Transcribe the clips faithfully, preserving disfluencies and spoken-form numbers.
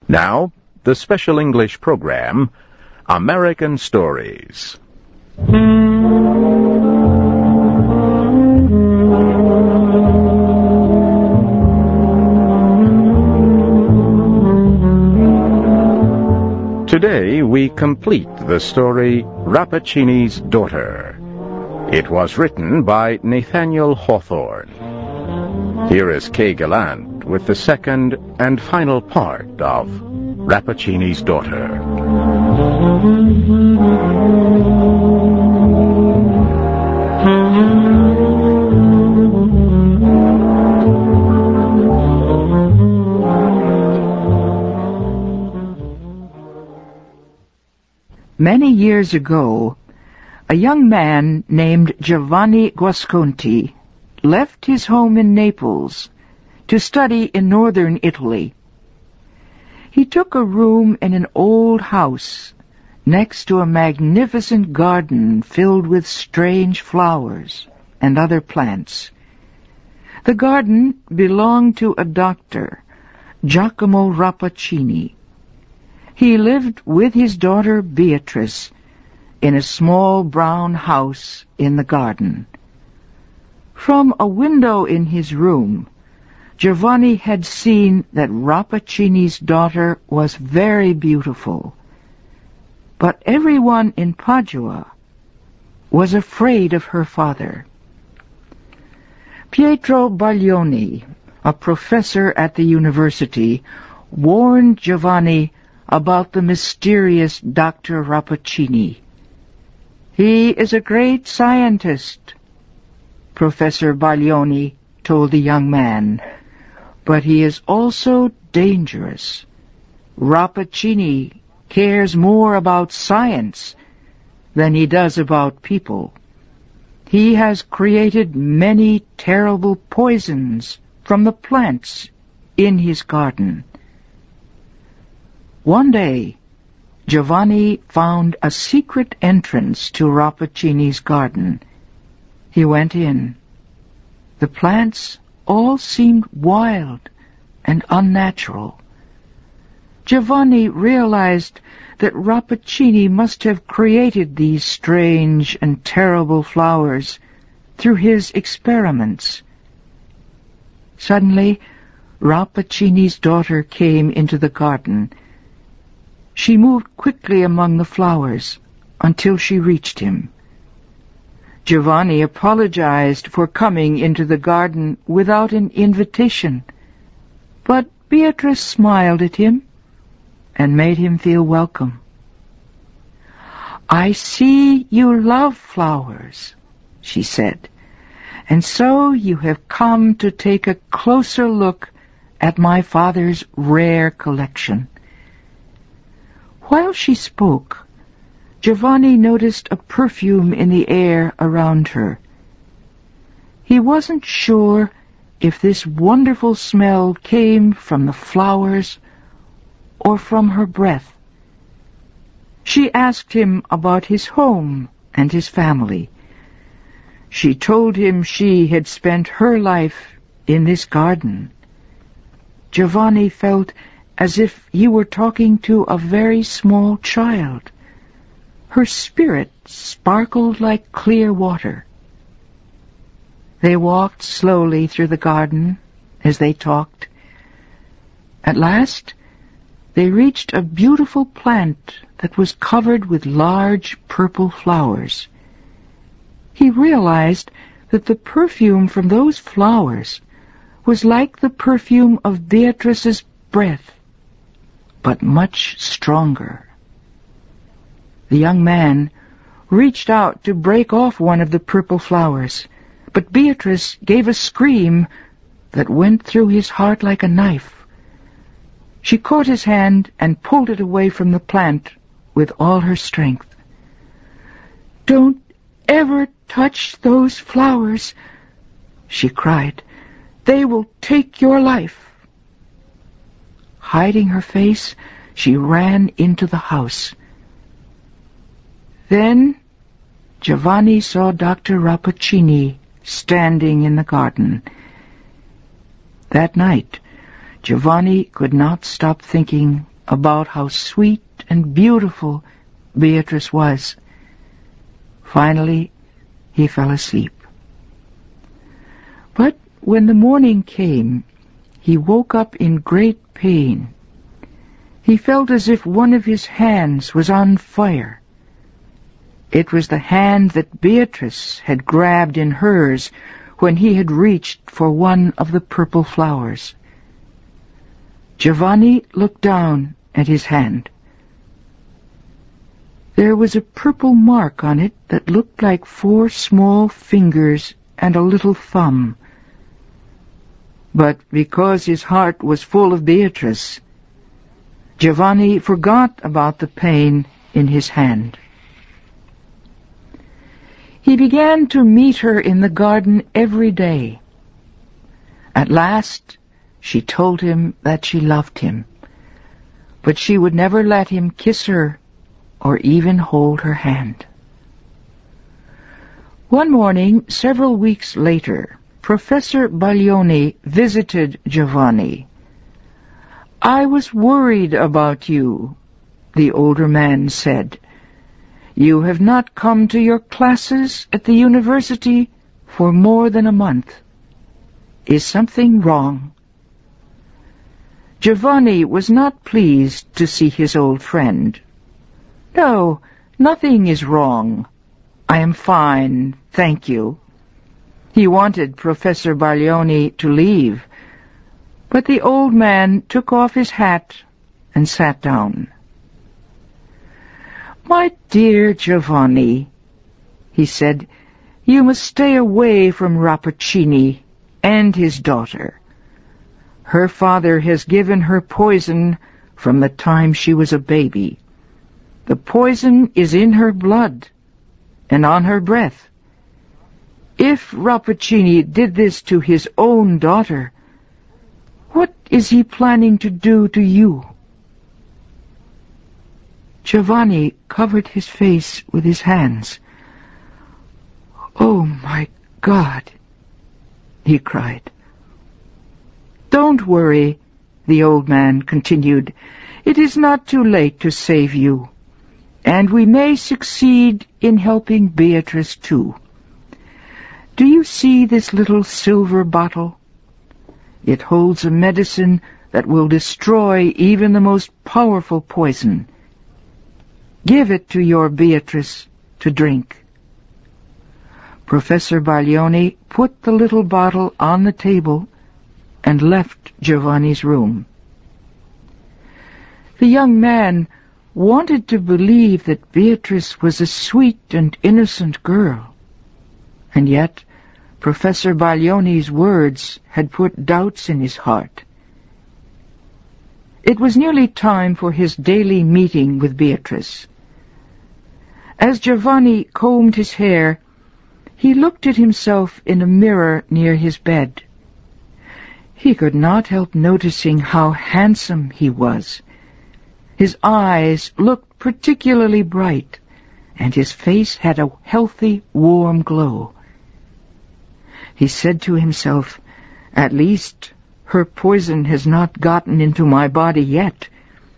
Now, the special English program, American Stories. Today we complete the story Rappaccini's Daughter. It was written by Nathaniel Hawthorne. Here is Kay Gallant with the second and final part of Rappaccini's Daughter. Many years ago, a young man named Giovanni Guasconti left his home in Naples to study in northern Italy. He took a room in an old house next to a magnificent garden filled with strange flowers and other plants. The garden belonged to a doctor, Giacomo Rappaccini. He lived with his daughter Beatrice in a small brown house in the garden. From a window in his room, Giovanni had seen that Rappaccini's daughter was very beautiful. But everyone in Padua was afraid of her father. Pietro Baglioni, a professor at the university, warned Giovanni about the mysterious Doctor Rappaccini. "He is a great scientist," Professor Baglioni told the young man, "but he is also dangerous. Rappaccini cares more about science than he does about people. He has created many terrible poisons from the plants in his garden." One day, Giovanni found a secret entrance to Rappaccini's garden. He went in. The plants all seemed wild and unnatural. Giovanni realized that Rappaccini must have created these strange and terrible flowers through his experiments. Suddenly, Rappaccini's daughter came into the garden. She moved quickly among the flowers until she reached him. Giovanni apologized for coming into the garden without an invitation, but Beatrice smiled at him and made him feel welcome. "I see you love flowers," she said, "and so you have come to take a closer look at my father's rare collection." While she spoke, Giovanni noticed a perfume in the air around her. He wasn't sure if this wonderful smell came from the flowers or from her breath. She asked him about his home and his family. She told him she had spent her life in this garden. Giovanni felt as if he were talking to a very small child. Her spirit sparkled like clear water. They walked slowly through the garden as they talked. At last, they reached a beautiful plant that was covered with large purple flowers. He realized that the perfume from those flowers was like the perfume of Beatrice's breath, but much stronger. The young man reached out to break off one of the purple flowers, but Beatrice gave a scream that went through his heart like a knife. She caught his hand and pulled it away from the plant with all her strength. "Don't ever touch those flowers," she cried. "They will take your life." Hiding her face, she ran into the house. Then Giovanni saw Doctor Rappaccini standing in the garden. That night, Giovanni could not stop thinking about how sweet and beautiful Beatrice was. Finally, he fell asleep. But when the morning came, he woke up in great pain. He felt as if one of his hands was on fire. It was the hand that Beatrice had grabbed in hers when he had reached for one of the purple flowers. Giovanni looked down at his hand. There was a purple mark on it that looked like four small fingers and a little thumb. But because his heart was full of Beatrice, Giovanni forgot about the pain in his hand. He began to meet her in the garden every day. At last, she told him that she loved him, but she would never let him kiss her or even hold her hand. One morning, several weeks later, Professor Baglioni visited Giovanni. "I was worried about you," the older man said. "You have not come to your classes at the university for more than a month. Is something wrong?" Giovanni was not pleased to see his old friend. "No, nothing is wrong. I am fine, thank you." He wanted Professor Baglioni to leave, but the old man took off his hat and sat down. "My dear Giovanni," he said, "you must stay away from Rappaccini and his daughter. Her father has given her poison from the time she was a baby. The poison is in her blood and on her breath. If Rappaccini did this to his own daughter, what is he planning to do to you?" Giovanni covered his face with his hands. "Oh, my God," he cried. "Don't worry," the old man continued. "It is not too late to save you, and we may succeed in helping Beatrice too. Do you see this little silver bottle? It holds a medicine that will destroy even the most powerful poison. Give it to your Beatrice to drink." Professor Baglioni put the little bottle on the table and left Giovanni's room. The young man wanted to believe that Beatrice was a sweet and innocent girl, and yet Professor Baglioni's words had put doubts in his heart. It was nearly time for his daily meeting with Beatrice. As Giovanni combed his hair, he looked at himself in a mirror near his bed. He could not help noticing how handsome he was. His eyes looked particularly bright, and his face had a healthy, warm glow. He said to himself, "At least her poison has not gotten into my body yet."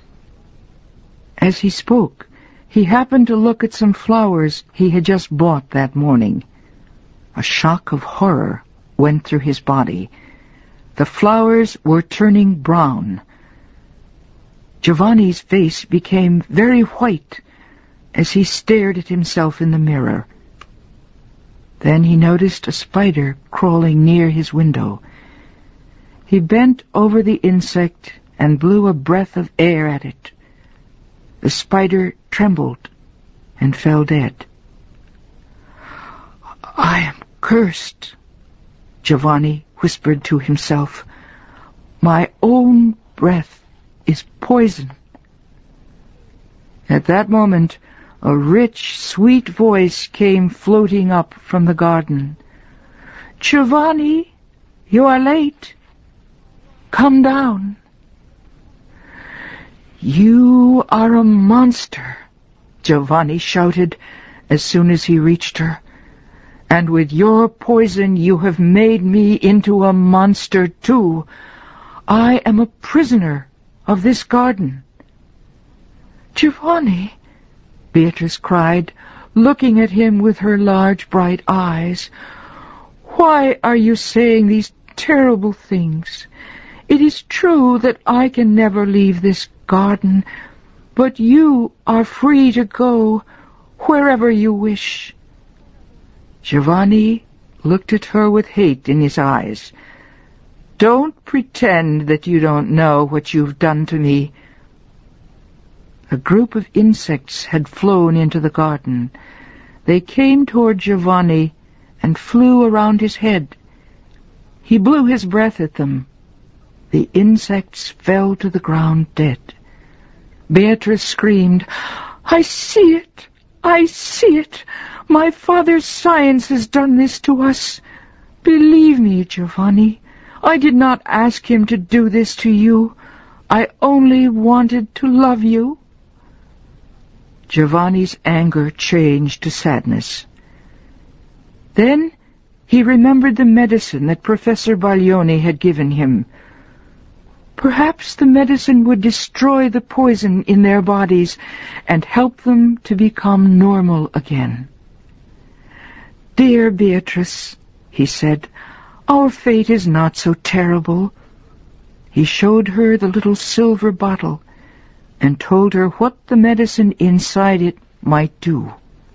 As he spoke, he happened to look at some flowers he had just bought that morning. A shock of horror went through his body. The flowers were turning brown. Giovanni's face became very white as he stared at himself in the mirror. Then he noticed a spider crawling near his window. He bent over the insect and blew a breath of air at it. The spider trembled and fell dead. "I am cursed," Giovanni whispered to himself. "My own breath is poison." At that moment, a rich, sweet voice came floating up from the garden. "Giovanni, you are late. Come down." "You are a monster," Giovanni shouted as soon as he reached her. "And with your poison you have made me into a monster too. I am a prisoner of this garden. Giovanni, Beatrice cried, looking at him with her large bright eyes. Why are you saying these terrible things? It is true that I can never leave this garden, but you are free to go wherever you wish. Giovanni looked at her with hate in his eyes. Don't pretend that you don't know what you've done to me. A group of insects had flown into the garden. They came toward Giovanni and flew around his head. He blew his breath at them. The insects fell to the ground dead. Beatrice screamed, I see it! I see it! My father's science has done this to us. Believe me, Giovanni, I did not ask him to do this to you. I only wanted to love you. Giovanni's anger changed to sadness. Then he remembered the medicine that Professor Baglioni had given him. Perhaps the medicine would destroy the poison in their bodies and help them to become normal again. Dear Beatrice, he said, our fate is not so terrible. He showed her the little silver bottle and told her what the medicine inside it might do.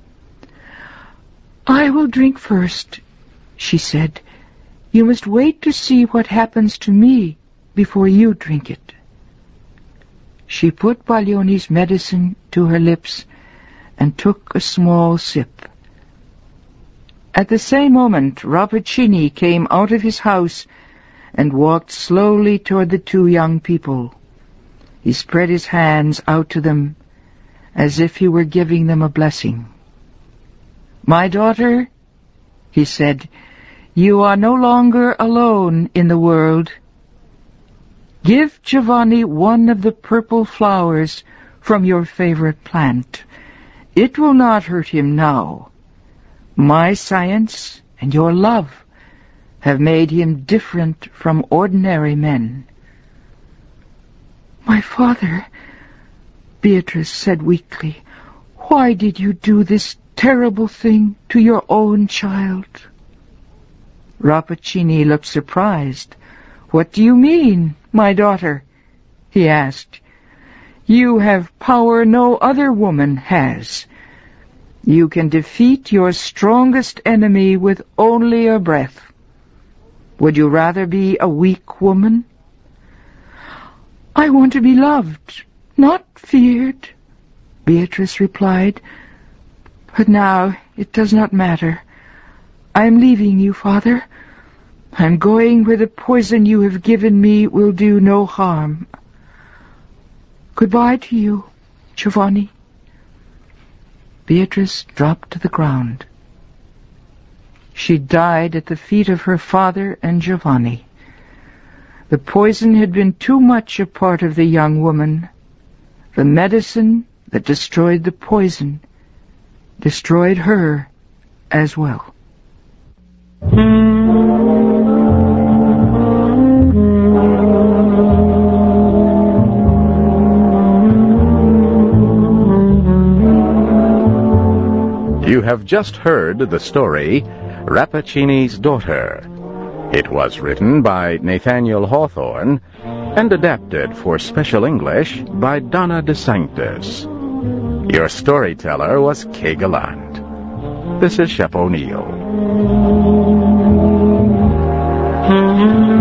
I will drink first, she said. You must wait to see what happens to me before you drink it. She put Baglioni's medicine to her lips and took a small sip. At the same moment, Rappaccini came out of his house and walked slowly toward the two young people. He spread his hands out to them as if he were giving them a blessing. My daughter, he said, you are no longer alone in the world. Give Giovanni one of the purple flowers from your favorite plant. It will not hurt him now. My science and your love have made him different from ordinary men. My father, Beatrice said weakly, why did you do this terrible thing to your own child? Rappaccini looked surprised. What do you mean, my daughter? He asked. You have power no other woman has. You can defeat your strongest enemy with only a breath. Would you rather be a weak woman? I want to be loved, not feared, Beatrice replied. But now it does not matter. I am leaving you, father. I am going where the poison you have given me will do no harm. Goodbye to you, Giovanni. Beatrice dropped to the ground. She died at the feet of her father and Giovanni. The poison had been too much a part of the young woman. The medicine that destroyed the poison destroyed her as well. You have just heard the story, Rappaccini's Daughter. It was written by Nathaniel Hawthorne and adapted for Special English by Donna De Sanctis. Your storyteller was Kay Gallant. This is Shep O'Neill.